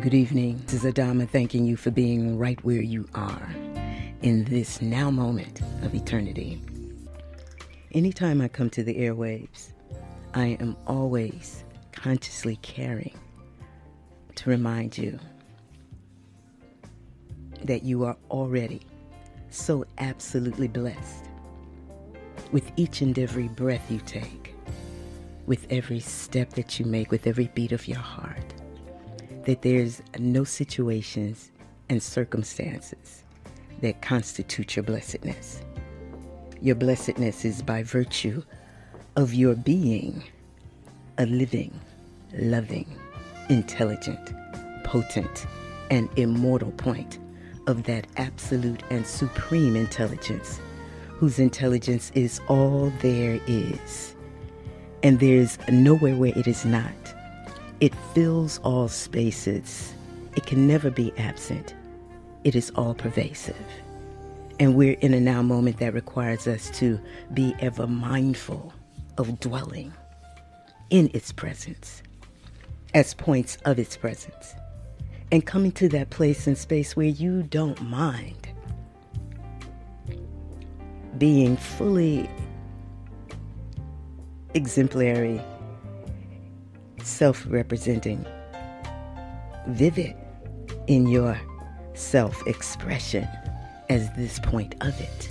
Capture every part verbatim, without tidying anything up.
Good evening. This is Adama thanking you for being right where you are in this now moment of eternity. Anytime I come to the airwaves, I am always consciously caring to remind you that you are already so absolutely blessed with each and every breath you take, with every step that you make, with every beat of your heart, that there's no situations and circumstances that constitute your blessedness. Your blessedness is by virtue of your being a living, loving, intelligent, potent, and immortal point of that absolute and supreme intelligence, whose intelligence is all there is. And there's nowhere where it is not. It fills all spaces. It can never be absent. It is all pervasive. And we're in a now moment that requires us to be ever mindful of dwelling in its presence, as points of its presence, and coming to that place and space where you don't mind being fully exemplary, self-representing, vivid in your self-expression as this point of it.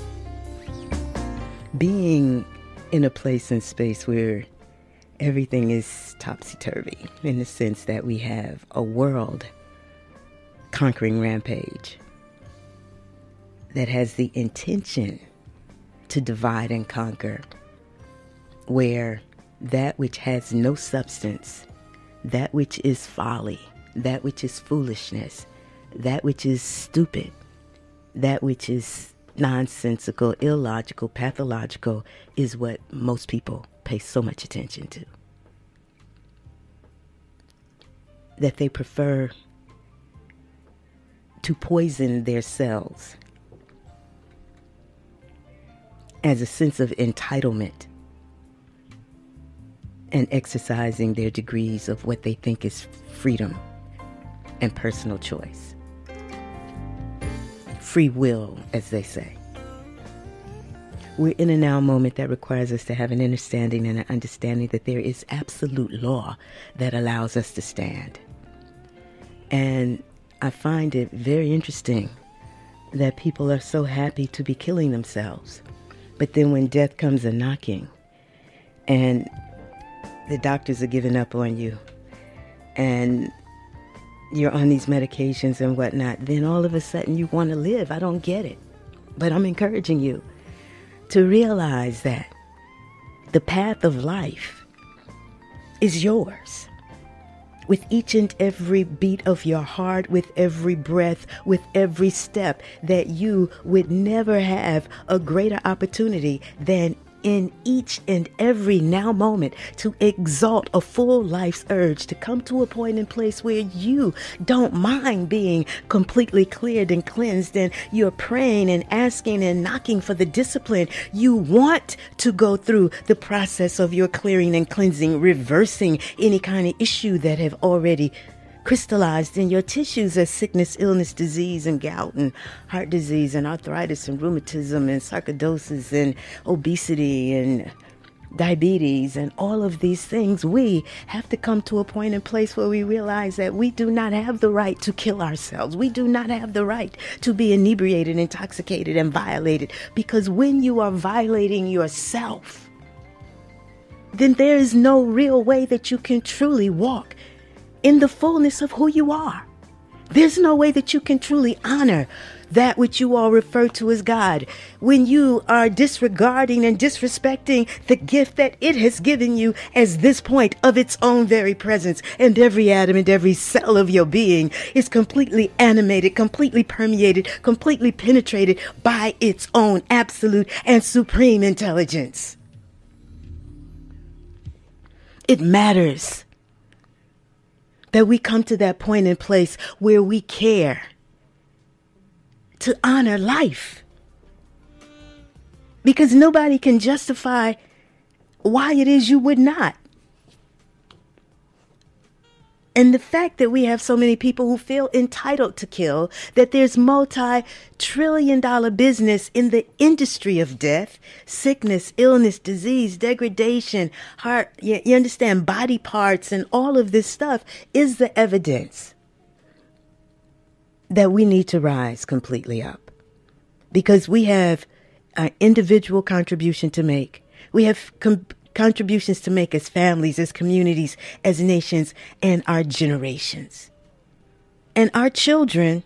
Being in a place and space where everything is topsy-turvy, in the sense that we have a world conquering rampage that has the intention to divide and conquer, where that which has no substance, that which is folly, that which is foolishness, that which is stupid, that which is nonsensical, illogical, pathological, is what most people pay so much attention to. That they prefer to poison their cells as a sense of entitlement and exercising their degrees of what they think is freedom and personal choice. Free will, as they say. We're in a now moment that requires us to have an understanding and an understanding that there is absolute law that allows us to stand. And I find it very interesting that people are so happy to be killing themselves. But then when death comes a-knocking and the doctors are giving up on you and you're on these medications and whatnot, then all of a sudden you want to live. I don't get it. But I'm encouraging you to realize that the path of life is yours. With each and every beat of your heart, with every breath, with every step, that you would never have a greater opportunity than in each and every now moment to exalt a full life's urge, to come to a point and place where you don't mind being completely cleared and cleansed, and you're praying and asking and knocking for the discipline. You want to go through the process of your clearing and cleansing, reversing any kind of issue that have already crystallized in your tissues as sickness, illness, disease, and gout, and heart disease, and arthritis, and rheumatism, and sarcoidosis, and obesity, and diabetes, and all of these things. We have to come to a point and place where we realize that we do not have the right to kill ourselves. We do not have the right to be inebriated, intoxicated, and violated, because when you are violating yourself, then there is no real way that you can truly walk in the fullness of who you are. There's no way that you can truly honor that which you all refer to as God when you are disregarding and disrespecting the gift that it has given you as this point of its own very presence. And every atom and every cell of your being is completely animated, completely permeated, completely penetrated by its own absolute and supreme intelligence. It matters that we come to that point and place where we care to honor life. Because nobody can justify why it is you would not. And the fact that we have so many people who feel entitled to kill, that there's multi-trillion dollar business in the industry of death, sickness, illness, disease, degradation, heart, you, you understand, body parts, and all of this stuff is the evidence that we need to rise completely up. Because we have an individual contribution to make. We have com- contributions to make as families, as communities, as nations, and our generations. And our children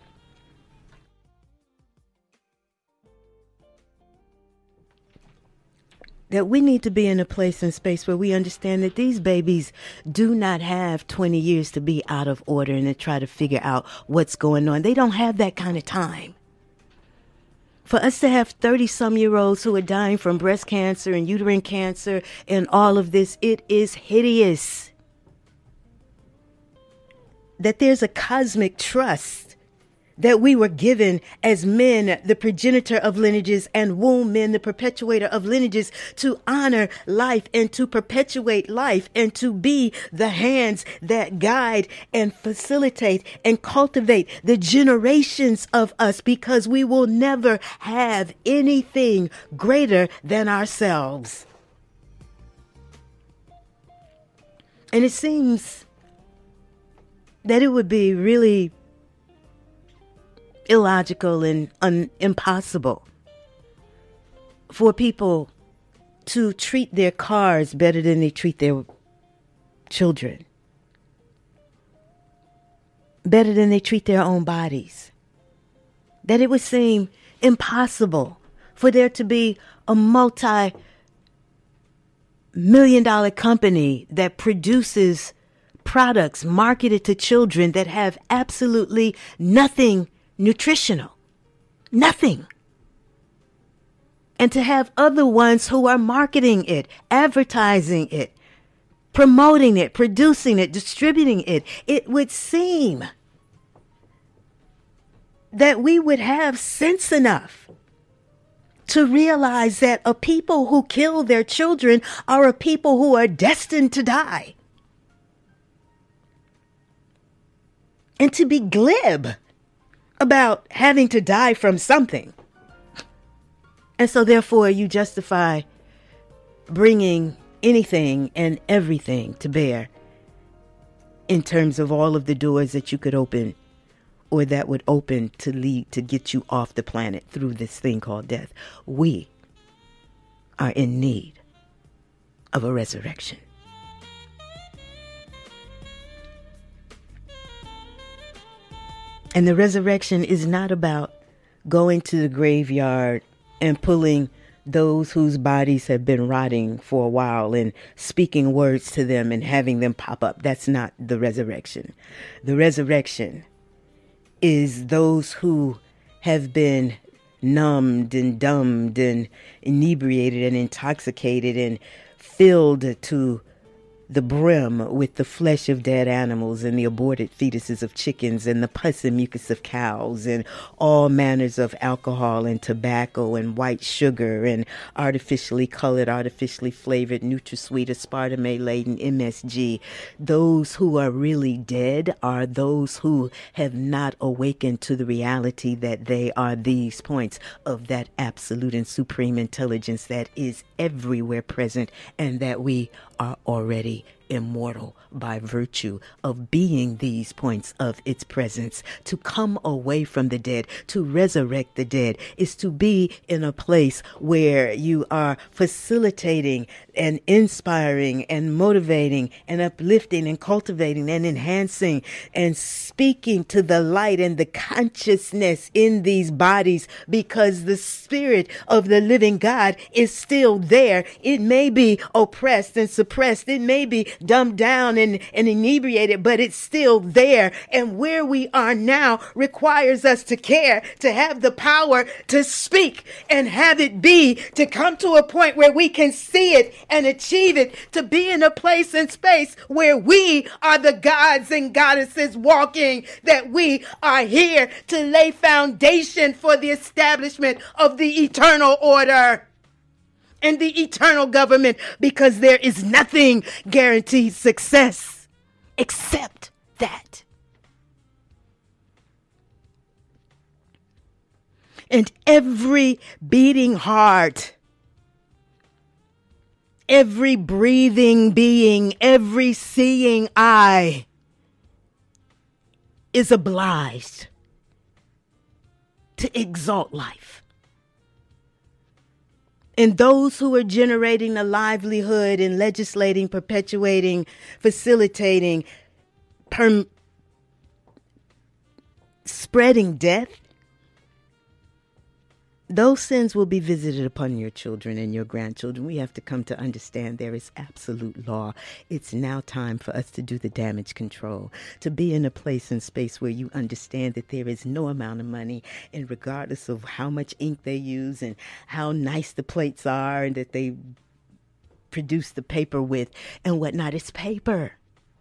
that we need to be in a place and space where we understand that these babies do not have twenty years to be out of order and to try to figure out what's going on. They don't have that kind of time. For us to have thirty-some-year-olds who are dying from breast cancer and uterine cancer and all of this, it is hideous. That there's a cosmic trust that we were given as men, the progenitor of lineages, and womb men, the perpetuator of lineages, to honor life and to perpetuate life and to be the hands that guide and facilitate and cultivate the generations of us, because we will never have anything greater than ourselves. And it seems that it would be really illogical and un- impossible for people to treat their cars better than they treat their children, better than they treat their own bodies. That it would seem impossible for there to be a multi-million dollar company that produces products marketed to children that have absolutely nothing nutritional, nothing. And to have other ones who are marketing it, advertising it, promoting it, producing it, distributing it, it would seem that we would have sense enough to realize that a people who kill their children are a people who are destined to die. And to be glib about having to die from something. And so therefore you justify bringing anything and everything to bear in terms of all of the doors that you could open or that would open to lead to get you off the planet through this thing called death. We are in need of a resurrection. And the resurrection is not about going to the graveyard and pulling those whose bodies have been rotting for a while and speaking words to them and having them pop up. That's not the resurrection. The resurrection is those who have been numbed and dumbed and inebriated and intoxicated and filled to the brim with the flesh of dead animals and the aborted fetuses of chickens and the pus and mucus of cows and all manners of alcohol and tobacco and white sugar and artificially colored, artificially flavored, NutraSweet, aspartame-laden M S G. Those who are really dead are those who have not awakened to the reality that they are these points of that absolute and supreme intelligence that is everywhere present and that we are already immortal by virtue of being these points of its presence. To come away from the dead, to resurrect the dead, is to be in a place where you are facilitating and inspiring and motivating and uplifting and cultivating and enhancing and speaking to the light and the consciousness in these bodies, because the spirit of the living God is still there. It may be oppressed and suppressed. It may be dumbed down and, and inebriated, but it's still there. And where we are now requires us to care, to have the power to speak and have it be, to come to a point where we can see it and achieve it, to be in a place and space where we are the gods and goddesses walking, that we are here to lay foundation for the establishment of the eternal order and the eternal government, because there is nothing guarantees success except that. And every beating heart, every breathing being, every seeing eye is obliged to exalt life. And those who are generating a livelihood and legislating, perpetuating, facilitating, perm- spreading death, those sins will be visited upon your children and your grandchildren. We have to come to understand there is absolute law. It's now time for us to do the damage control, to be in a place and space where you understand that there is no amount of money, and regardless of how much ink they use and how nice the plates are and that they produce the paper with and whatnot, it's paper.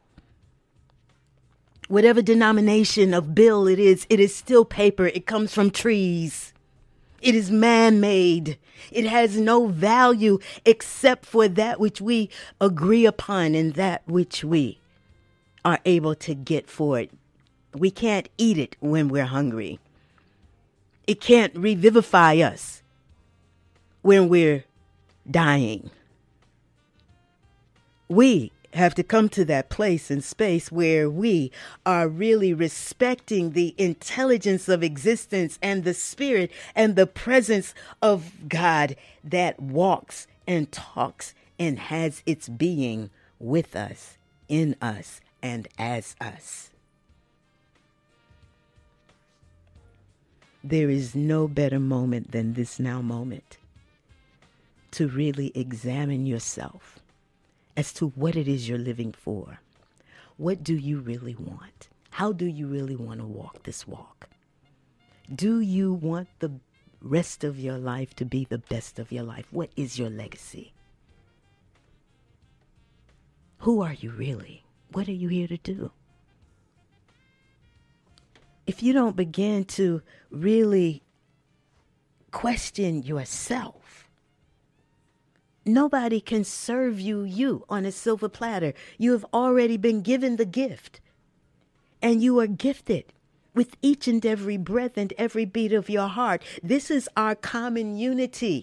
Whatever denomination of bill it is, it is still paper. It comes from trees. It is man-made. It has no value except for that which we agree upon and that which we are able to get for it. We can't eat it when we're hungry. It can't revivify us when we're dying. We have to come to that place and space where we are really respecting the intelligence of existence and the spirit and the presence of God that walks and talks and has its being with us, in us, and as us. There is no better moment than this now moment to really examine yourself as to what it is you're living for. What do you really want? How do you really want to walk this walk? Do you want the rest of your life to be the best of your life? What is your legacy? Who are you really? What are you here to do? If you don't begin to really question yourself, nobody can serve you, you on a silver platter. You have already been given the gift, and you are gifted with each and every breath and every beat of your heart. This is our common unity.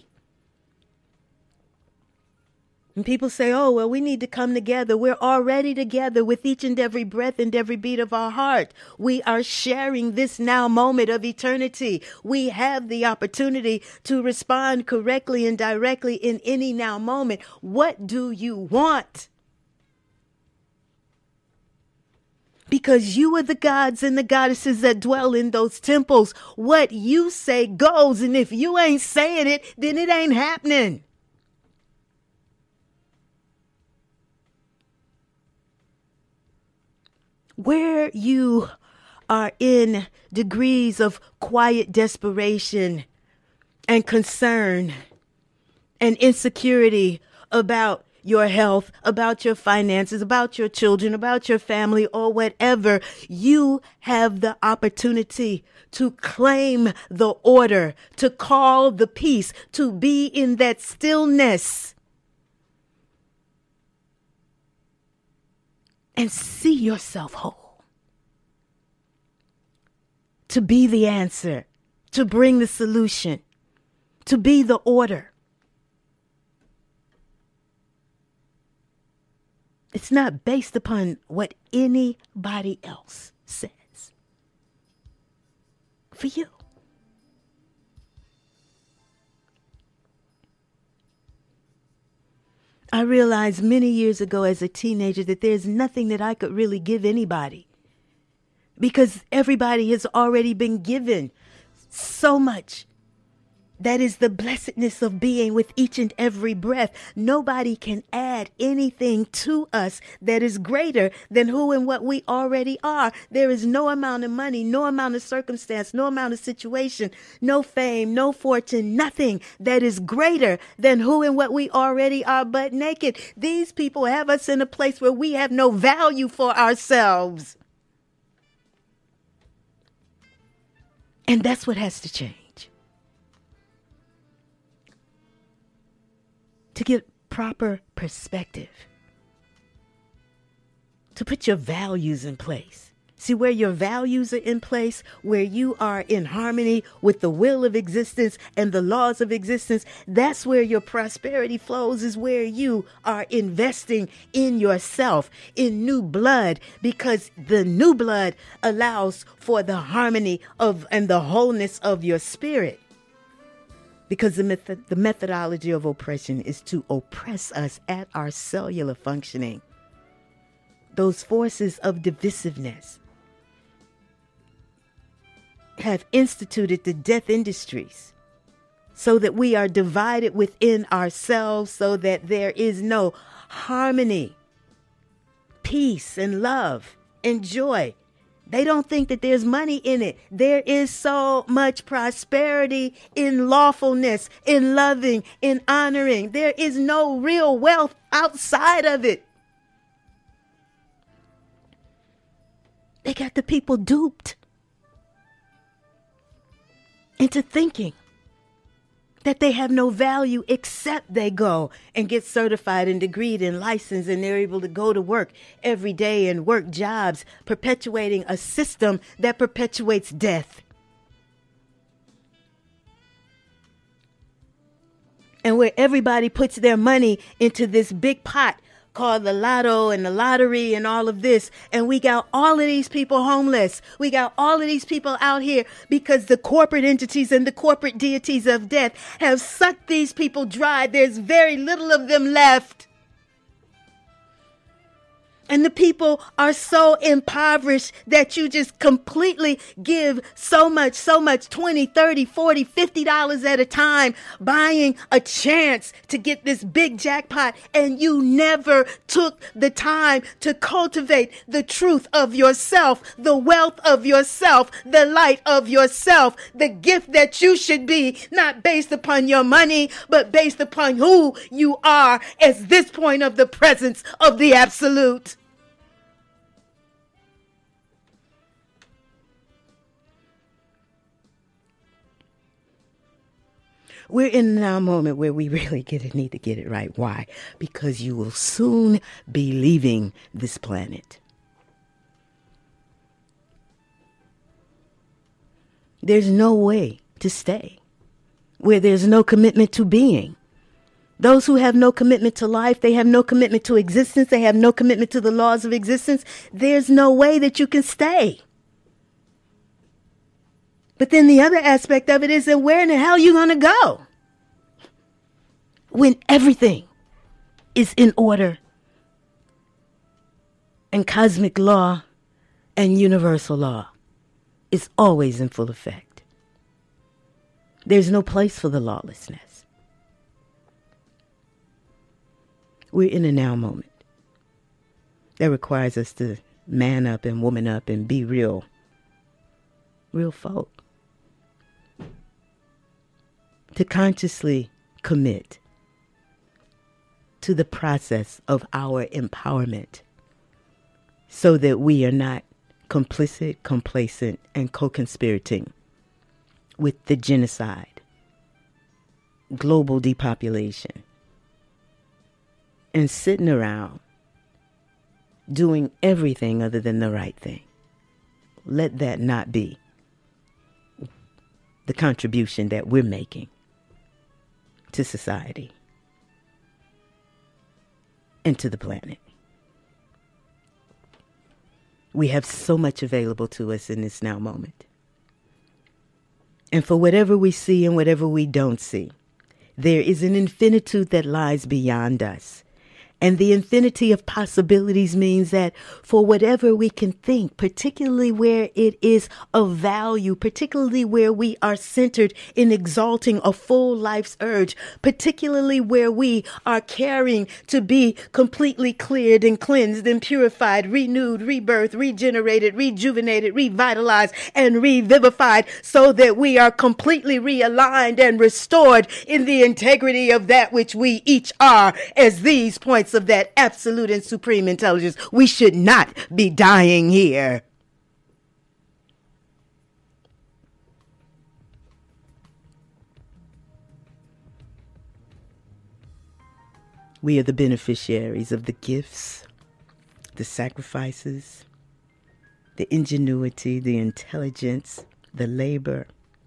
And people say, oh, well, we need to come together. We're already together with each and every breath and every beat of our heart. We are sharing this now moment of eternity. We have the opportunity to respond correctly and directly in any now moment. What do you want? Because you are the gods and the goddesses that dwell in those temples. What you say goes. And if you ain't saying it, then it ain't happening. Where you are in degrees of quiet desperation and concern and insecurity about your health, about your finances, about your children, about your family, or whatever, you have the opportunity to claim the order, to call the peace, to be in that stillness and see yourself whole. To be the answer, to bring the solution, to be the order. It's not based upon what anybody else says. For you. I realized many years ago as a teenager that there's nothing that I could really give anybody, because everybody has already been given so much. That is the blessedness of being with each and every breath. Nobody can add anything to us that is greater than who and what we already are. There is no amount of money, no amount of circumstance, no amount of situation, no fame, no fortune, nothing that is greater than who and what we already are but naked. These people have us in a place where we have no value for ourselves. And that's what has to change. To get proper perspective, to put your values in place. See, where your values are in place, where you are in harmony with the will of existence and the laws of existence, that's where your prosperity flows, is where you are investing in yourself, in new blood, because the new blood allows for the harmony of and the wholeness of your spirit. Because the method, the methodology of oppression is to oppress us at our cellular functioning. Those forces of divisiveness have instituted the death industries so that we are divided within ourselves, so that there is no harmony, peace, and love and joy. They don't think that there's money in it. There is so much prosperity in lawfulness, in loving, in honoring. There is no real wealth outside of it. They got the people duped into thinking that they have no value except they go and get certified and degreed and licensed, and they're able to go to work every day and work jobs, perpetuating a system that perpetuates death. And where everybody puts their money into this big pot called the lotto and the lottery and all of this. And we got all of these people homeless. We got all of these people out here because the corporate entities and the corporate deities of death have sucked these people dry. There's very little of them left. And the people are so impoverished that you just completely give so much, so much, twenty, thirty, forty, fifty dollars at a time, buying a chance to get this big jackpot. And you never took the time to cultivate the truth of yourself, the wealth of yourself, the light of yourself, the gift that you should be, not based upon your money, but based upon who you are as this point of the presence of the absolute. We're in a now moment where we really get it, need to get it right. Why? Because you will soon be leaving this planet. There's no way to stay where there's no commitment to being. Those who have no commitment to life, they have no commitment to existence, they have no commitment to the laws of existence. There's no way that you can stay. But then the other aspect of it is that where in the hell are you going to go when everything is in order and cosmic law and universal law is always in full effect? There's no place for the lawlessness. We're in a now moment that requires us to man up and woman up and be real, real folk. To consciously commit to the process of our empowerment so that we are not complicit, complacent, and co-conspirating with the genocide, global depopulation, and sitting around doing everything other than the right thing. Let that not be the contribution that we're making to society and to the planet. We have so much available to us in this now moment. And for whatever we see and whatever we don't see, there is an infinitude that lies beyond us. And the infinity of possibilities means that for whatever we can think, particularly where it is of value, particularly where we are centered in exalting a full life's urge, particularly where we are caring to be completely cleared and cleansed and purified, renewed, rebirthed, regenerated, rejuvenated, revitalized, and revivified, so that we are completely realigned and restored in the integrity of that which we each are as these points of that absolute and supreme intelligence. We should not be dying here. We are the beneficiaries of the gifts, the sacrifices, the ingenuity, the intelligence, the labor,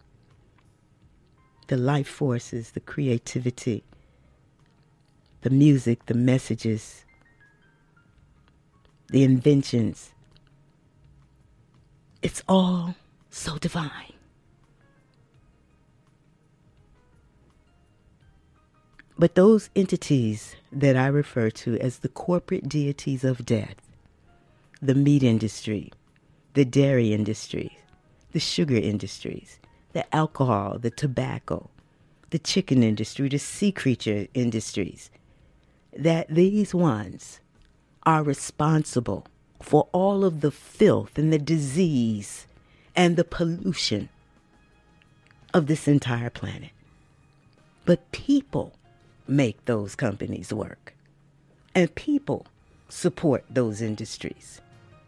the life forces, the creativity, the music, the messages, the inventions. It's all so divine. But those entities that I refer to as the corporate deities of death, the meat industry, the dairy industry, the sugar industries, the alcohol, the tobacco, the chicken industry, the sea creature industries, that these ones are responsible for all of the filth and the disease and the pollution of this entire planet. But people make those companies work, and people support those industries.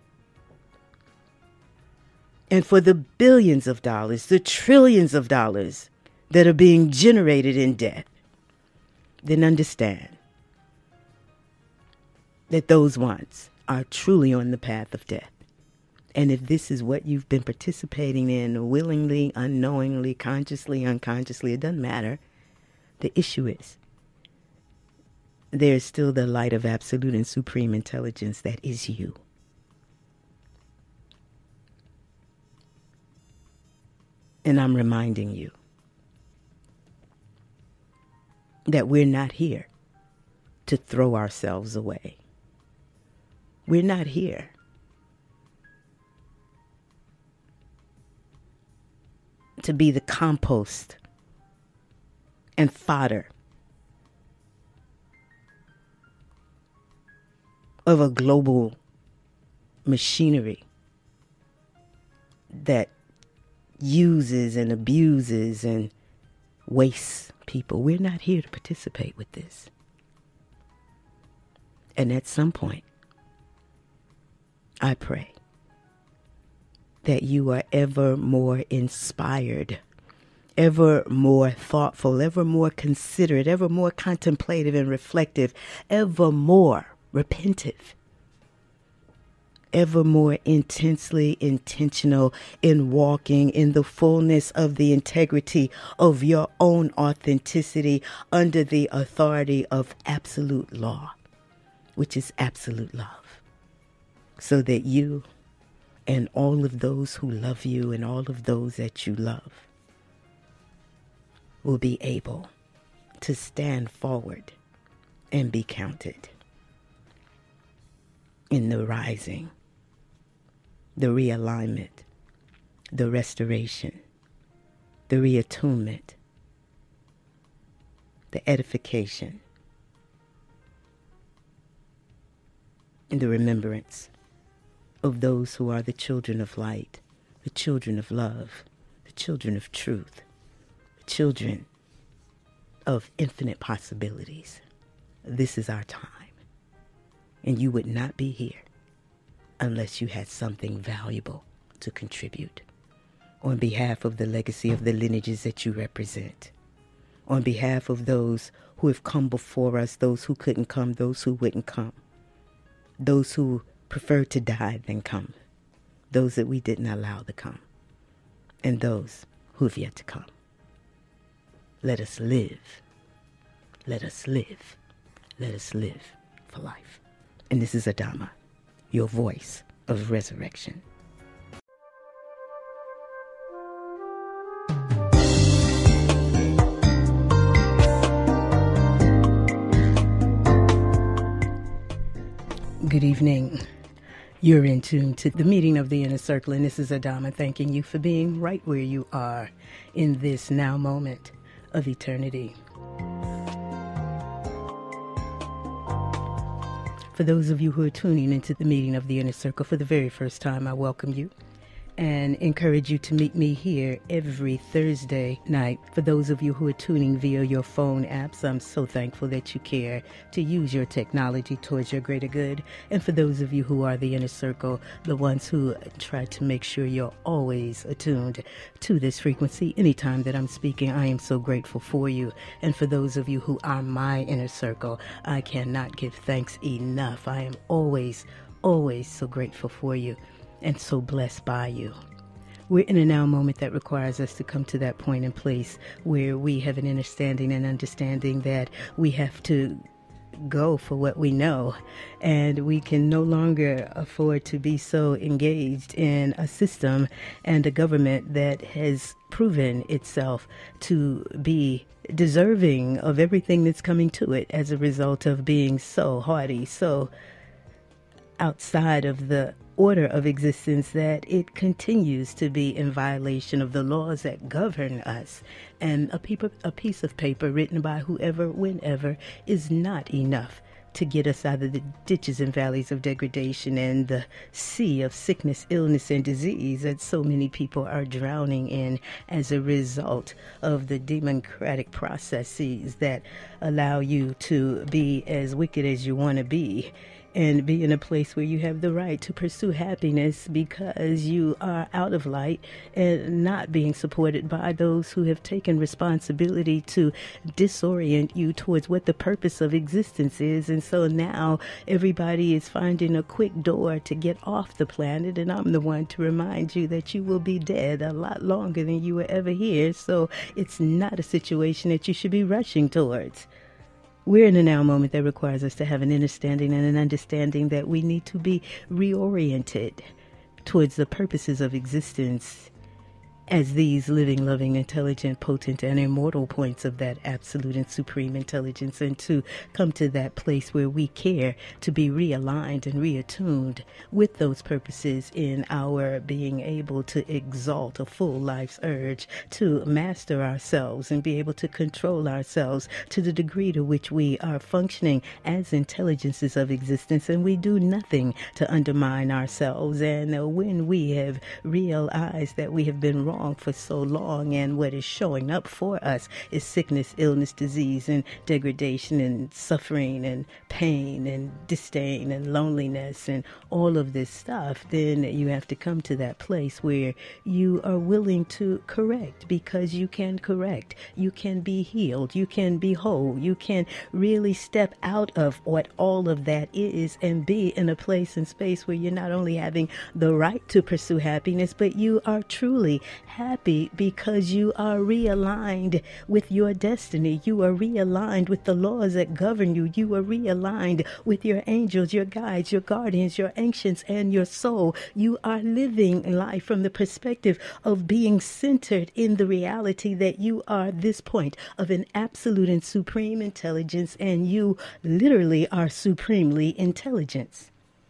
And for the billions of dollars, the trillions of dollars that are being generated in death, then understand that those ones are truly on the path of death. And if this is what you've been participating in willingly, unknowingly, consciously, unconsciously, it doesn't matter. The issue is there is still the light of absolute and supreme intelligence that is you. And I'm reminding you that we're not here to throw ourselves away. We're not here to be the compost and fodder of a global machinery that uses and abuses and wastes people. We're not here to participate with this. And at some point, I pray that you are ever more inspired, ever more thoughtful, ever more considerate, ever more contemplative and reflective, ever more repentive, ever more intensely intentional in walking in the fullness of the integrity of your own authenticity under the authority of absolute law, which is absolute love, so that you and all of those who love you and all of those that you love will be able to stand forward and be counted in the rising, the realignment, the restoration, the reattunement, the edification, and the remembrance of those who are the children of light, the children of love, the children of truth, the children of infinite possibilities. This is our time. And you would not be here unless you had something valuable to contribute on behalf of the legacy of the lineages that you represent, on behalf of those who have come before us, those who couldn't come, those who wouldn't come, those who preferred to die than come, those that we didn't allow to come, and those who have yet to come. Let us live. Let us live. Let us live for life. And this is Adama, your voice of resurrection. Good evening. You're in tune to the meeting of the Inner Circle, and this is Adama thanking you for being right where you are in this now moment of eternity. For those of you who are tuning into the meeting of the Inner Circle for the very first time, I welcome you and encourage you to meet me here every Thursday night. For those of you who are tuning via your phone apps, I'm so thankful that you care to use your technology towards your greater good. And for those of you who are the Inner Circle, the ones who try to make sure you're always attuned to this frequency anytime that I'm speaking, I am so grateful for you. And for those of you who are my Inner Circle, I cannot give thanks enough. I am always always so grateful for you and so blessed by you. We're in a now moment that requires us to come to that point and place where we have an understanding and understanding that we have to go for what we know, and we can no longer afford to be so engaged in a system and a government that has proven itself to be deserving of everything that's coming to it as a result of being so haughty, so outside of the order of existence, that it continues to be in violation of the laws that govern us. And a, paper, a piece of paper written by whoever, whenever, is not enough to get us out of the ditches and valleys of degradation and the sea of sickness, illness, and disease that so many people are drowning in as a result of the democratic processes that allow you to be as wicked as you want to be, and be in a place where you have the right to pursue happiness because you are out of light and not being supported by those who have taken responsibility to disorient you towards what the purpose of existence is. And so now everybody is finding a quick door to get off the planet, and I'm the one to remind you that you will be dead a lot longer than you were ever here. So it's not a situation that you should be rushing towards. We're in a now moment that requires us to have an understanding and an understanding that we need to be reoriented towards the purposes of existence as these living, loving, intelligent, potent, and immortal points of that absolute and supreme intelligence, and to come to that place where we care to be realigned and reattuned with those purposes in our being able to exalt a full life's urge, to master ourselves and be able to control ourselves to the degree to which we are functioning as intelligences of existence, and we do nothing to undermine ourselves. And uh, when we have realized that we have been wrong for so long, and what is showing up for us is sickness, illness, disease, and degradation, and suffering, and pain, and disdain, and loneliness, and all of this stuff, then you have to come to that place where you are willing to correct, because you can correct, you can be healed, you can be whole, you can really step out of what all of that is and be in a place and space where you're not only having the right to pursue happiness, but you are truly happy because you are realigned with your destiny. You are realigned with the laws that govern you. You are realigned with your angels, your guides, your guardians, your ancients, and your soul. You are living life from the perspective of being centered in the reality that you are this point of an absolute and supreme intelligence, and you literally are supremely intelligent.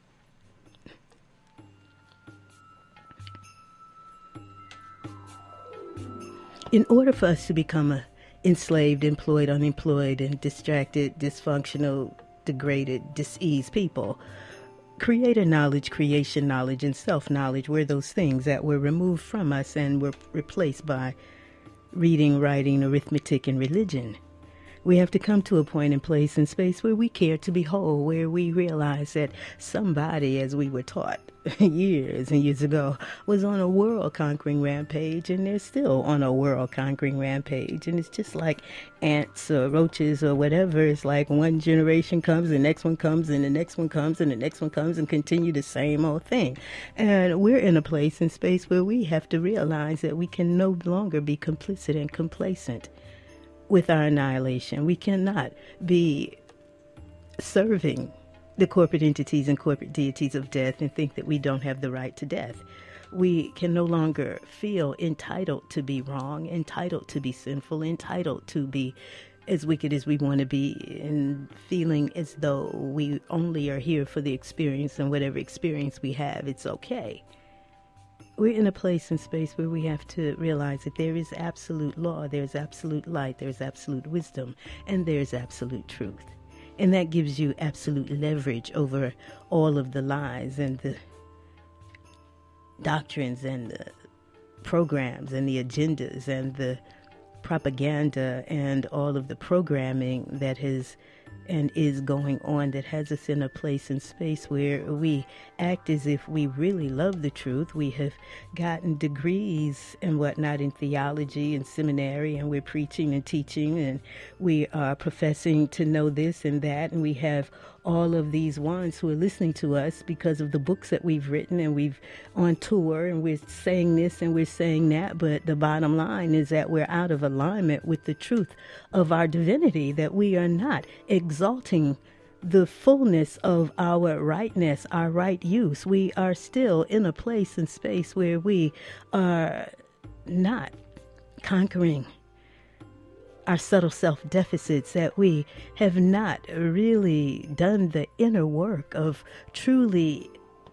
In order for us to become a enslaved, employed, unemployed, and distracted, dysfunctional, degraded, diseased people, creator knowledge, creation knowledge, and self-knowledge were those things that were removed from us and were replaced by reading, writing, arithmetic, and religion. We have to come to a point and place and space where we care to be whole, where we realize that somebody, as we were taught years and years ago, was on a world-conquering rampage, and they're still on a world-conquering rampage. And it's just like ants or roaches or whatever. It's like one generation comes, the next one comes, and the next one comes, and the next one comes, and continue the same old thing. And we're in a place and space where we have to realize that we can no longer be complicit and complacent with our annihilation. We cannot be serving the corporate entities and corporate deities of death and think that we don't have the right to death. We can no longer feel entitled to be wrong, entitled to be sinful, entitled to be as wicked as we want to be, and feeling as though we only are here for the experience, and whatever experience we have, it's okay. We're in a place and space where we have to realize that there is absolute law, there's absolute light, there's absolute wisdom, and there's absolute truth. And that gives you absolute leverage over all of the lies and the doctrines and the programs and the agendas and the propaganda and all of the programming that has and is going on, that has us in a place and space where we act as if we really love the truth. We have gotten degrees and whatnot in theology and seminary, and we're preaching and teaching, and we are professing to know this and that, and we have all of these ones who are listening to us because of the books that we've written, and we've on tour and we're saying this and we're saying that. But the bottom line is that we're out of alignment with the truth of our divinity, that we are not exalting the fullness of our rightness, our right use. We are still in a place and space where we are not conquering our subtle self deficits, that we have not really done the inner work of truly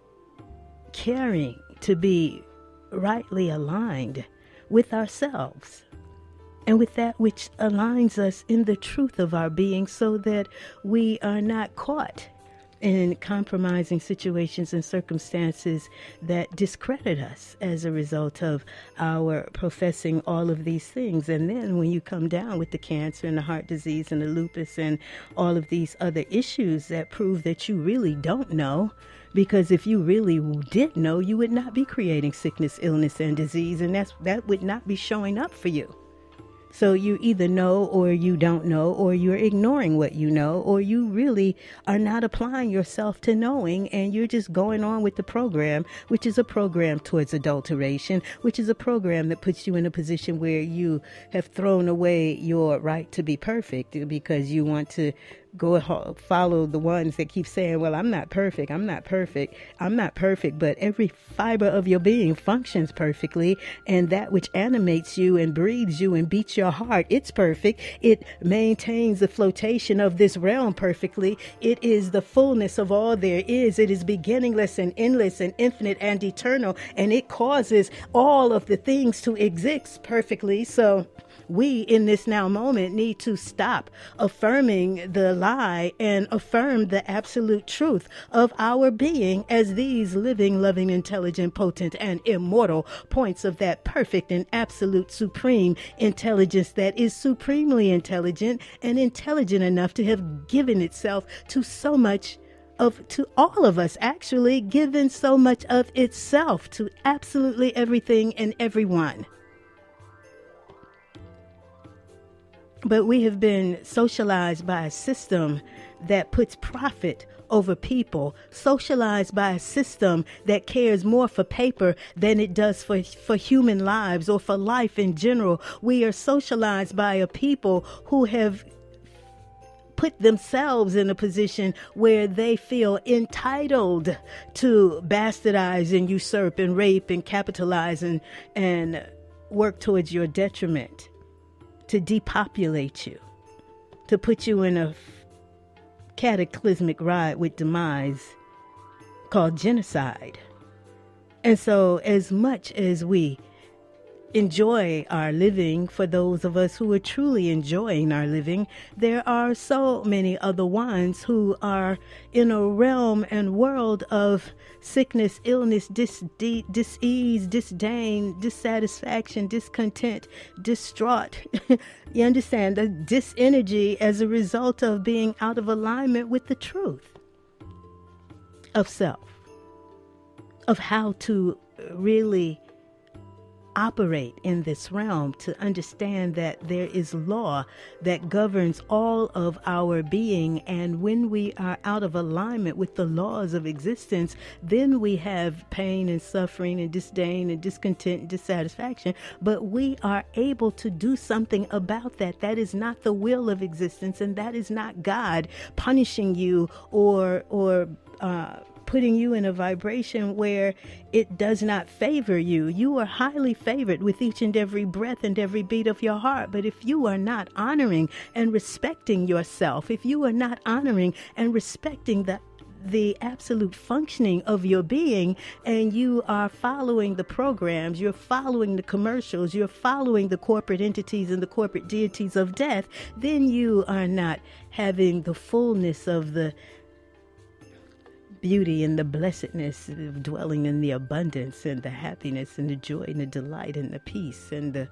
caring to be rightly aligned with ourselves and with that which aligns us in the truth of our being, so that we are not caught in compromising situations and circumstances that discredit us as a result of our professing all of these things. And then when you come down with the cancer and the heart disease and the lupus and all of these other issues that prove that you really don't know, because if you really did know, you would not be creating sickness, illness, and disease, and that's that would not be showing up for you. So you either know or you don't know, or you're ignoring what you know, or you really are not applying yourself to knowing, and you're just going on with the program, which is a program towards adulteration, which is a program that puts you in a position where you have thrown away your right to be perfect because you want to go follow the ones that keep saying, well, I'm not perfect, I'm not perfect, I'm not perfect, but every fiber of your being functions perfectly, and that which animates you and breathes you and beats your heart, it's perfect. It maintains the flotation of this realm perfectly. It is the fullness of all there is. It is beginningless and endless and infinite and eternal, and it causes all of the things to exist perfectly. So we in this now moment need to stop affirming the lie and affirm the absolute truth of our being as these living, loving, intelligent, potent, and immortal points of that perfect and absolute supreme intelligence that is supremely intelligent and intelligent enough to have given itself to so much of, to all of us, actually given so much of itself to absolutely everything and everyone. But we have been socialized by a system that puts profit over people, socialized by a system that cares more for paper than it does for, for human lives or for life in general. We are socialized by a people who have put themselves in a position where they feel entitled to bastardize and usurp and rape and capitalize and, and work towards your detriment, to depopulate you, to put you in a cataclysmic ride with demise called genocide. And so as much as we enjoy our living, for those of us who are truly enjoying our living, there are so many other ones who are in a realm and world of sickness, illness, dis, dis, dis-ease, disdain, dissatisfaction, discontent, distraught. You understand, the dis-energy as a result of being out of alignment with the truth of self, of how to really operate in this realm, to understand that there is law that governs all of our being. And when we are out of alignment with the laws of existence, then we have pain and suffering and disdain and discontent and dissatisfaction. But we are able to do something about that. That is not the will of existence, and that is not God punishing you or or uh putting you in a vibration where it does not favor you. You are highly favored with each and every breath and every beat of your heart. But if you are not honoring and respecting yourself, if you are not honoring and respecting the the absolute functioning of your being, and you are following the programs, you're following the commercials, you're following the corporate entities and the corporate deities of death, then you are not having the fullness of the beauty and the blessedness of dwelling in the abundance and the happiness and the joy and the delight and the peace and the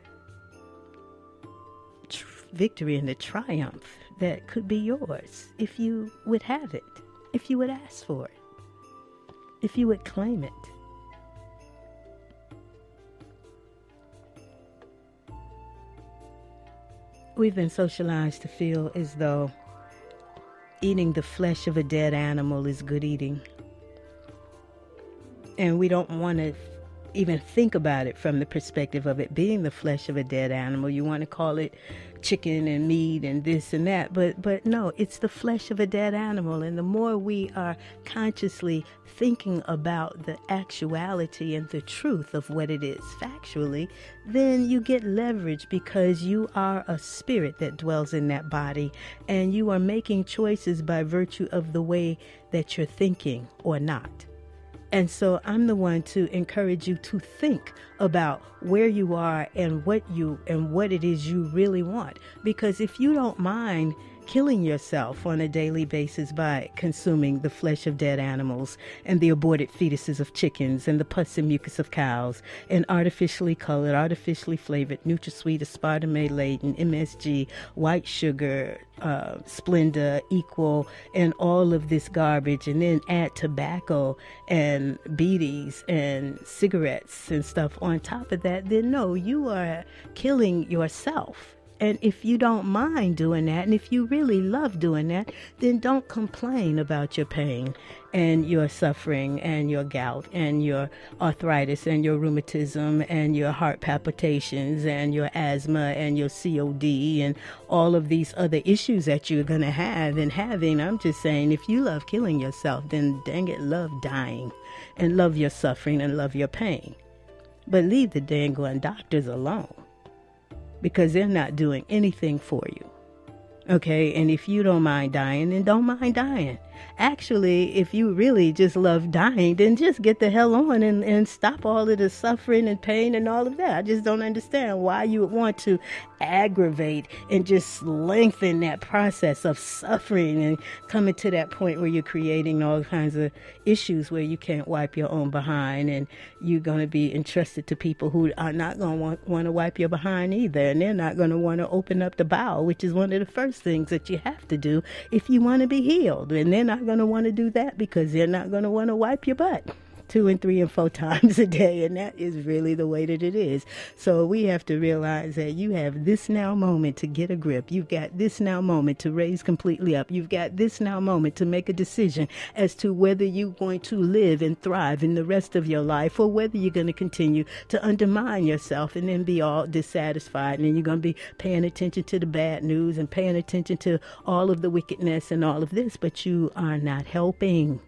tr- victory and the triumph that could be yours if you would have it, if you would ask for it, if you would claim it. We've been socialized to feel as though eating the flesh of a dead animal is good eating. And we don't want to even think about it from the perspective of it being the flesh of a dead animal. You want to call it chicken and meat and this and that, but but no, it's the flesh of a dead animal. And the more we are consciously thinking about the actuality and the truth of what it is factually, then you get leverage, because you are a spirit that dwells in that body, and you are making choices by virtue of the way that you're thinking or not. And so I'm the one to encourage you to think about where you are and what you and what it is you really want. Because if you don't mind killing yourself on a daily basis by consuming the flesh of dead animals and the aborted fetuses of chickens and the pus and mucus of cows and artificially colored, artificially flavored, NutraSweet, aspartame-laden, M S G, white sugar, uh, Splenda, Equal, and all of this garbage, and then add tobacco and beaties and cigarettes and stuff on top of that, then no, you are killing yourself. And if you don't mind doing that, and if you really love doing that, then don't complain about your pain and your suffering and your gout and your arthritis and your rheumatism and your heart palpitations and your asthma and your C O D and all of these other issues that you're going to have and having. I'm just saying, if you love killing yourself, then dang it, love dying and love your suffering and love your pain. But leave the dang on doctors alone, because they're not doing anything for you. Okay, and if you don't mind dying, then don't mind dying. Actually, if you really just love dying, then just get the hell on and, and stop all of the suffering and pain and all of that. I just don't understand why you would want to aggravate and just lengthen that process of suffering and coming to that point where you're creating all kinds of issues where you can't wipe your own behind, and you're going to be entrusted to people who are not going to want, want to wipe your behind either, and they're not going to want to open up the bowel, which is one of the first things that you have to do if you want to be healed. And they're not going to want to do that because they're not going to want to wipe your butt two and three and four times a day, and that is really the way that it is. So we have to realize that you have this now moment to get a grip. You've got this now moment to raise completely up. You've got this now moment to make a decision as to whether you're going to live and thrive in the rest of your life, or whether you're going to continue to undermine yourself and then be all dissatisfied, and then you're going to be paying attention to the bad news and paying attention to all of the wickedness and all of this, but you are not helping.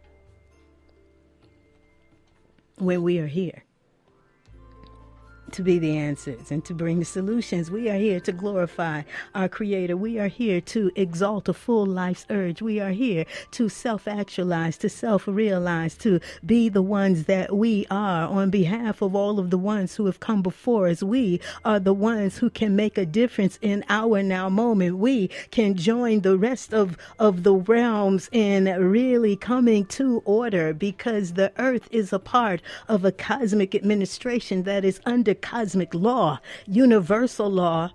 When we are here to be the answers and to bring the solutions, we are here to glorify our Creator. We are here to exalt a full life's urge. We are here to self-actualize, to self-realize, to be the ones that we are on behalf of all of the ones who have come before us. We are the ones who can make a difference in our now moment. We can join the rest of, of the realms in really coming to order, because the earth is a part of a cosmic administration that is under cosmic law, universal law.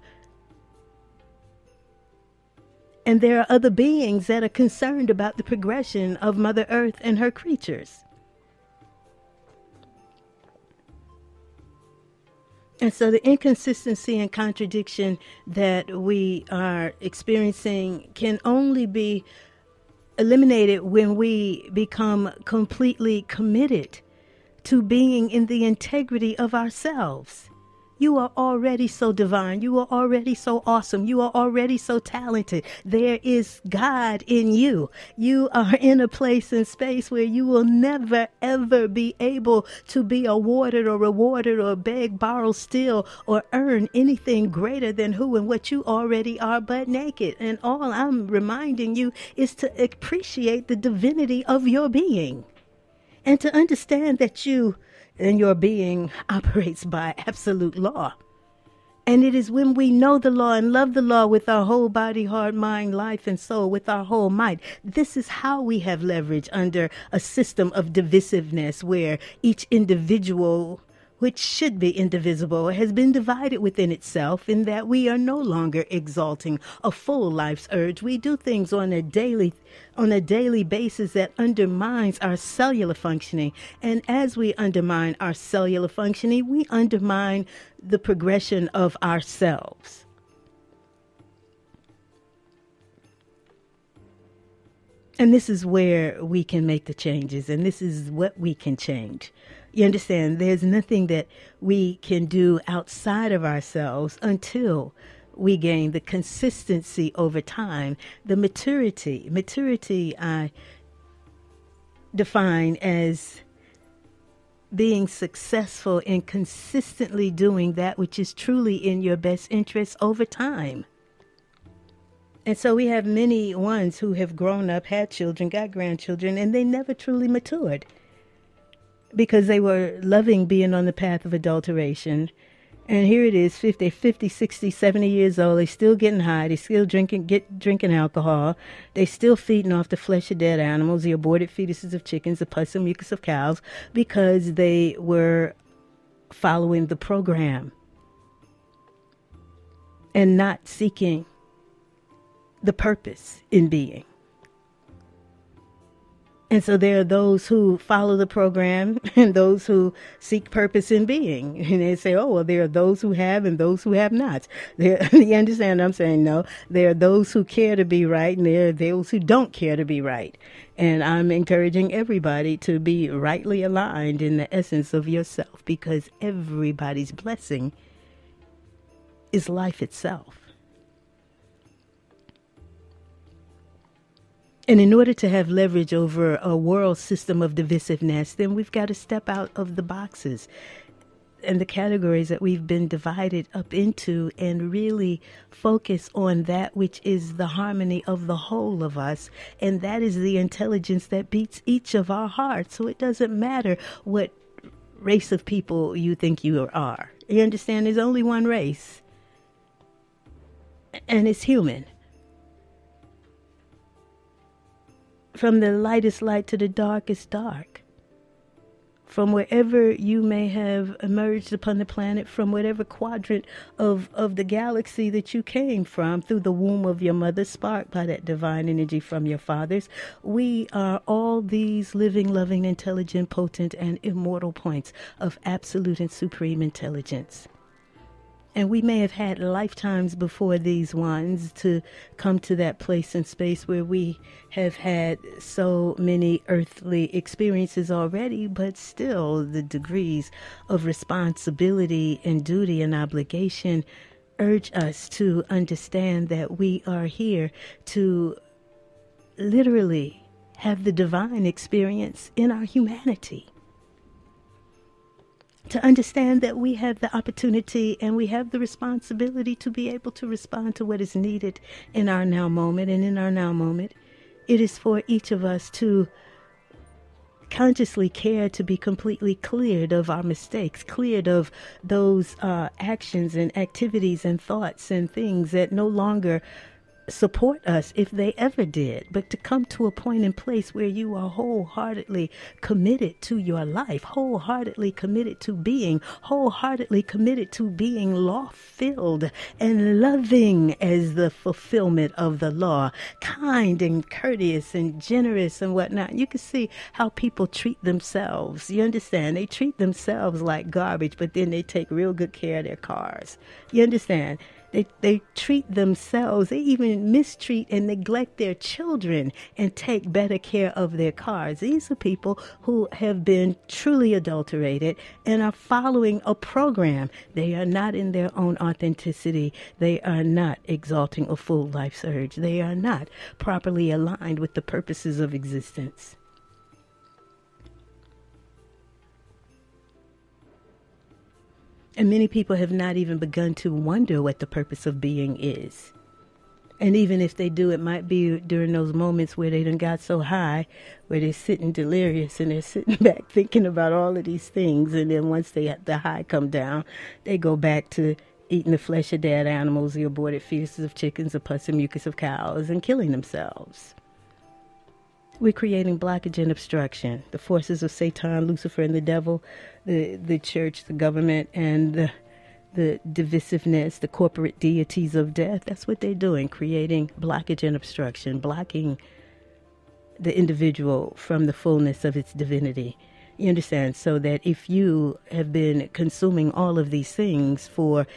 And there are other beings that are concerned about the progression of Mother Earth and her creatures. And so the inconsistency and contradiction that we are experiencing can only be eliminated when we become completely committed to being in the integrity of ourselves. You are already so divine. You are already so awesome. You are already so talented. There is God in you. You are in a place and space where you will never, ever be able to be awarded or rewarded or beg, borrow, steal, or earn anything greater than who and what you already are, but naked. And all I'm reminding you is to appreciate the divinity of your being, and to understand that you and your being operates by absolute law. And it is when we know the law and love the law with our whole body, heart, mind, life, and soul, with our whole might. This is how we have leverage under a system of divisiveness where each individual, which should be indivisible, has been divided within itself, in that we are no longer exalting a full life's urge. We do things on a daily on a daily basis that undermines our cellular functioning. And as we undermine our cellular functioning, we undermine the progression of ourselves. And this is where we can make the changes, and this is what we can change. You understand? There's nothing that we can do outside of ourselves until we gain the consistency over time, the maturity. Maturity I define as being successful in consistently doing that which is truly in your best interest over time. And so we have many ones who have grown up, had children, got grandchildren, and they never truly matured because they were loving being on the path of adulteration. And here it is, fifty, fifty, sixty, seventy years old. They still getting high. They still drinking, get drinking alcohol. They still feeding off the flesh of dead animals, the aborted fetuses of chickens, the pus and mucus of cows, because they were following the program and not seeking the purpose in being. And so there are those who follow the program and those who seek purpose in being. And they say, oh, well, there are those who have and those who have not. There, you understand what I'm saying? No, there are those who care to be right and there are those who don't care to be right. And I'm encouraging everybody to be rightly aligned in the essence of yourself, because everybody's blessing is life itself. And in order to have leverage over a world system of divisiveness, then we've got to step out of the boxes and the categories that we've been divided up into and really focus on that which is the harmony of the whole of us. And that is the intelligence that beats each of our hearts. So it doesn't matter what race of people you think you are. You understand? There's only one race, and it's human. From the lightest light to the darkest dark. From wherever you may have emerged upon the planet, from whatever quadrant of, of the galaxy that you came from, through the womb of your mother, sparked by that divine energy from your fathers, we are all these living, loving, intelligent, potent, and immortal points of absolute and supreme intelligence. And we may have had lifetimes before these ones to come to that place and space where we have had so many earthly experiences already, but still the degrees of responsibility and duty and obligation urge us to understand that we are here to literally have the divine experience in our humanity. To understand that we have the opportunity and we have the responsibility to be able to respond to what is needed in our now moment. And in our now moment, it is for each of us to consciously care to be completely cleared of our mistakes, cleared of those uh, actions and activities and thoughts and things that no longer support us if they ever did, but to come to a point and place where you are wholeheartedly committed to your life, wholeheartedly committed to being, wholeheartedly committed to being law-filled and loving as the fulfillment of the law, kind and courteous and generous and whatnot. You can see how people treat themselves. You understand? They treat themselves like garbage, but then they take real good care of their cars. You understand? They they treat themselves, they even mistreat and neglect their children and take better care of their cars. These are people who have been truly adulterated and are following a program. They are not in their own authenticity. They are not exalting a full life surge. They are not properly aligned with the purposes of existence. And many people have not even begun to wonder what the purpose of being is. And even if they do, it might be during those moments where they done got so high, where they're sitting delirious and they're sitting back thinking about all of these things. And then once they the high come down, they go back to eating the flesh of dead animals, the aborted fetuses of chickens, the pus and mucus of cows, and killing themselves. We're creating blockage and obstruction. The forces of Satan, Lucifer, and the devil, the the church, the government, and the, the divisiveness, the corporate deities of death. That's what they're doing, creating blockage and obstruction, blocking the individual from the fullness of its divinity. You understand? So that if you have been consuming all of these things for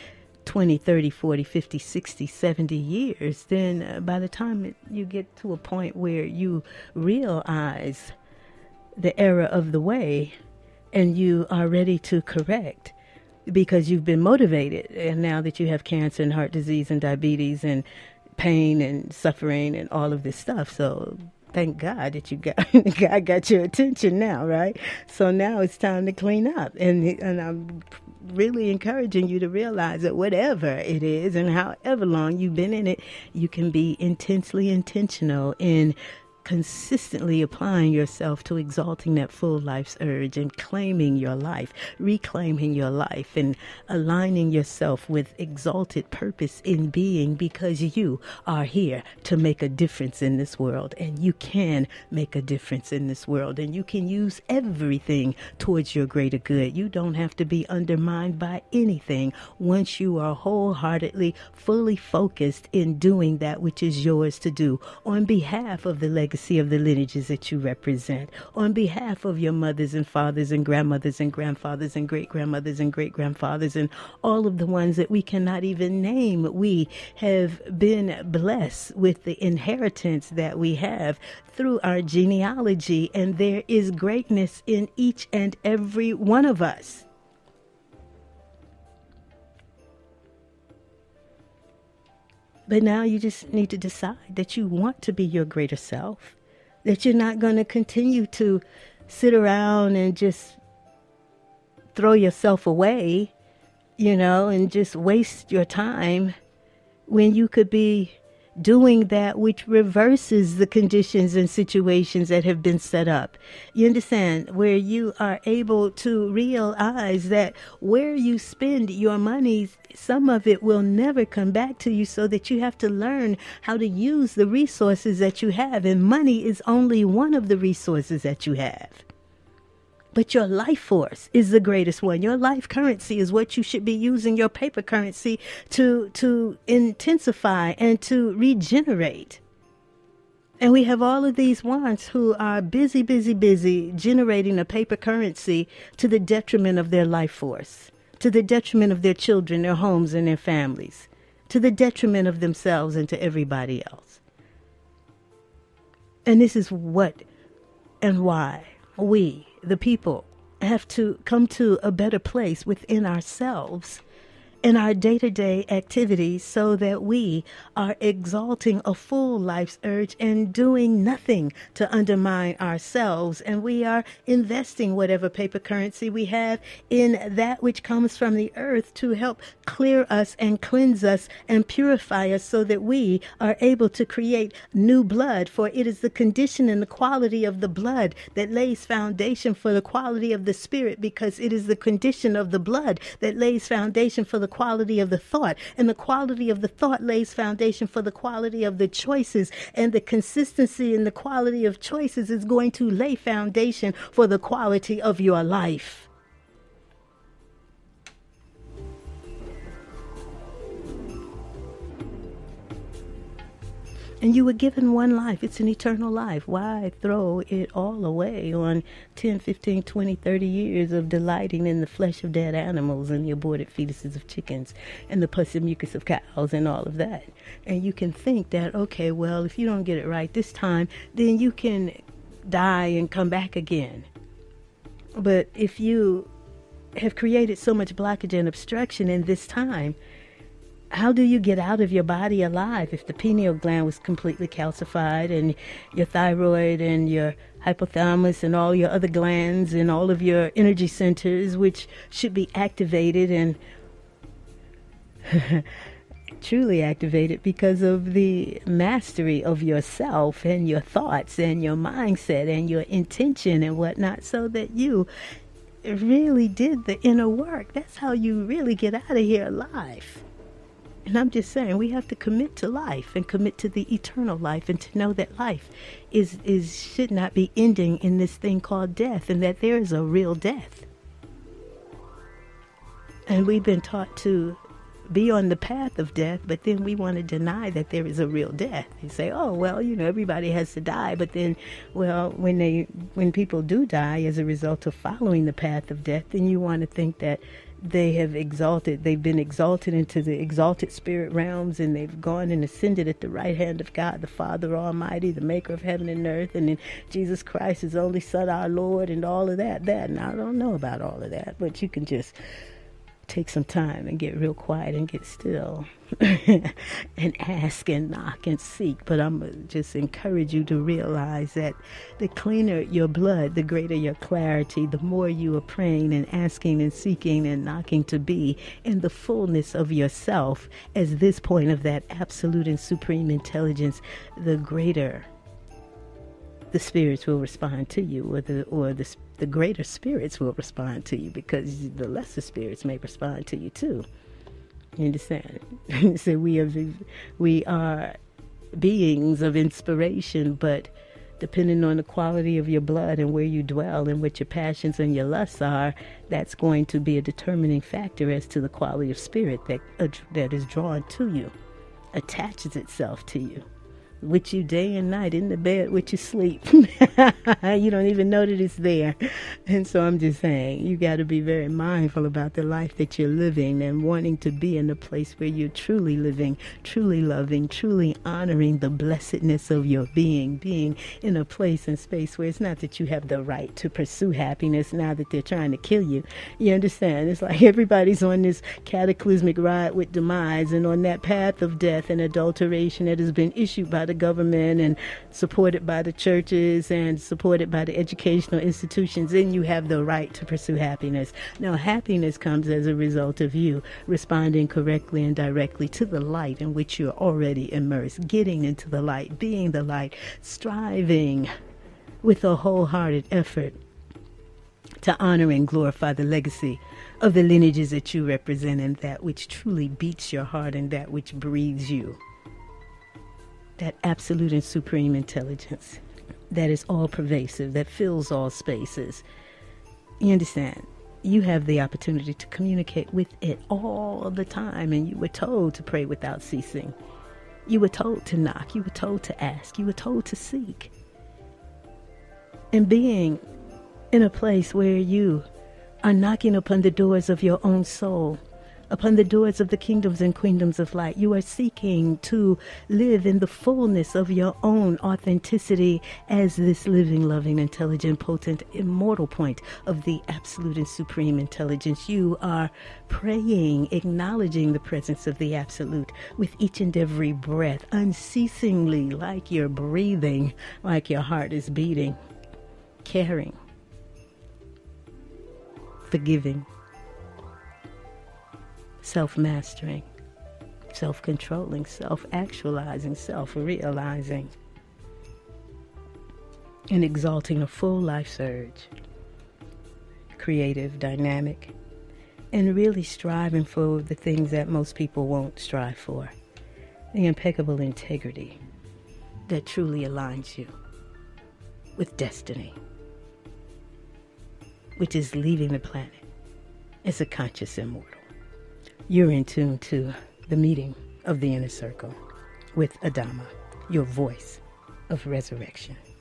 twenty, thirty, forty, fifty, sixty, seventy years, then uh, by the time it, you get to a point where you realize the error of the way and you are ready to correct because you've been motivated, and now that you have cancer and heart disease and diabetes and pain and suffering and all of this stuff. So thank God that you got God got your attention now, right? So now it's time to clean up, and and I'm really encouraging you to realize that whatever it is and however long you've been in it, you can be intensely intentional in consistently applying yourself to exalting that full life's urge and claiming your life, reclaiming your life, and aligning yourself with exalted purpose in being, because you are here to make a difference in this world, and you can make a difference in this world, and you can use everything towards your greater good. You don't have to be undermined by anything once you are wholeheartedly, fully focused in doing that which is yours to do on behalf of the legacy of the lineages that you represent, on behalf of your mothers and fathers and grandmothers and grandfathers and great-grandmothers and great-grandfathers and all of the ones that we cannot even name. We have been blessed with the inheritance that we have through our genealogy, and there is greatness in each and every one of us. But now you just need to decide that you want to be your greater self, that you're not going to continue to sit around and just throw yourself away, you know, and just waste your time when you could be doing that which reverses the conditions and situations that have been set up. You understand? Where you are able to realize that where you spend your money, some of it will never come back to you, so that you have to learn how to use the resources that you have. And money is only one of the resources that you have. But your life force is the greatest one. Your life currency is what you should be using your paper currency to, to intensify and to regenerate. And we have all of these ones who are busy, busy, busy generating a paper currency to the detriment of their life force, to the detriment of their children, their homes, and their families, to the detriment of themselves and to everybody else. And this is what and why we, the people, have to come to a better place within ourselves in our day-to-day activities, so that we are exalting a full life's urge and doing nothing to undermine ourselves. And we are investing whatever paper currency we have in that which comes from the earth to help clear us and cleanse us and purify us, so that we are able to create new blood. For it is the condition and the quality of the blood that lays foundation for the quality of the spirit, because it is the condition of the blood that lays foundation for the quality of the thought, and the quality of the thought lays foundation for the quality of the choices, and the consistency and the quality of choices is going to lay foundation for the quality of your life. And you were given one life. It's an eternal life. Why throw it all away on ten, fifteen, twenty, thirty years of delighting in the flesh of dead animals and the aborted fetuses of chickens and the pus and mucus of cows and all of that? And you can think that, okay, well, if you don't get it right this time, then you can die and come back again. But if you have created so much blockage and obstruction in this time, how do you get out of your body alive if the pineal gland was completely calcified, and your thyroid and your hypothalamus and all your other glands and all of your energy centers, which should be activated and truly activated because of the mastery of yourself and your thoughts and your mindset and your intention and whatnot, so that you really did the inner work? That's how you really get out of here alive. And I'm just saying, we have to commit to life and commit to the eternal life, and to know that life is, is should not be ending in this thing called death, and that there is a real death. And we've been taught to be on the path of death, but then we want to deny that there is a real death. They say, oh, well, you know, everybody has to die. But then, well, when they when people do die as a result of following the path of death, then you want to think that they have exalted, they've been exalted into the exalted spirit realms, and they've gone and ascended at the right hand of God, the Father Almighty, the maker of heaven and earth, and then Jesus Christ, his only Son, our Lord, and all of that. That, and I don't know about all of that, but you can just take some time and get real quiet and get still and ask and knock and seek. But I'm going to just encourage you to realize that the cleaner your blood, the greater your clarity, the more you are praying and asking and seeking and knocking to be in the fullness of yourself as this point of that absolute and supreme intelligence, the greater the spirits will respond to you, or the or the the greater spirits will respond to you, because the lesser spirits may respond to you too. You understand? So we are we are beings of inspiration, but depending on the quality of your blood and where you dwell and what your passions and your lusts are, that's going to be a determining factor as to the quality of spirit that uh, that is drawn to you, attaches itself to you, with you day and night, in the bed with you sleep. You don't even know that it's there. And so I'm just saying, you got to be very mindful about the life that you're living and wanting to be in a place where you're truly living, truly loving, truly honoring the blessedness of your being, being in a place and space where it's not that you have the right to pursue happiness now that they're trying to kill you. You understand? It's like everybody's on this cataclysmic ride with demise and on that path of death and adulteration that has been issued by the government and supported by the churches and supported by the educational institutions, then you have the right to pursue happiness. Now, happiness comes as a result of you responding correctly and directly to the light in which you're already immersed, getting into the light, being the light, striving with a wholehearted effort to honor and glorify the legacy of the lineages that you represent and that which truly beats your heart and that which breathes you. That absolute and supreme intelligence that is all pervasive, that fills all spaces. You understand? You have the opportunity to communicate with it all the time, and you were told to pray without ceasing. You were told to knock. You were told to ask. You were told to seek. And being in a place where you are knocking upon the doors of your own soul, upon the doors of the kingdoms and queendoms of light, you are seeking to live in the fullness of your own authenticity as this living, loving, intelligent, potent, immortal point of the absolute and supreme intelligence. You are praying, acknowledging the presence of the absolute with each and every breath, unceasingly, like you're breathing, like your heart is beating, caring, forgiving, self-mastering, self-controlling, self-actualizing, self-realizing, and exalting a full life surge, creative, dynamic, and really striving for the things that most people won't strive for. The impeccable integrity that truly aligns you with destiny, which is leaving the planet as a conscious immortal. You're in tune to the meeting of the inner circle with Adama, your voice of resurrection.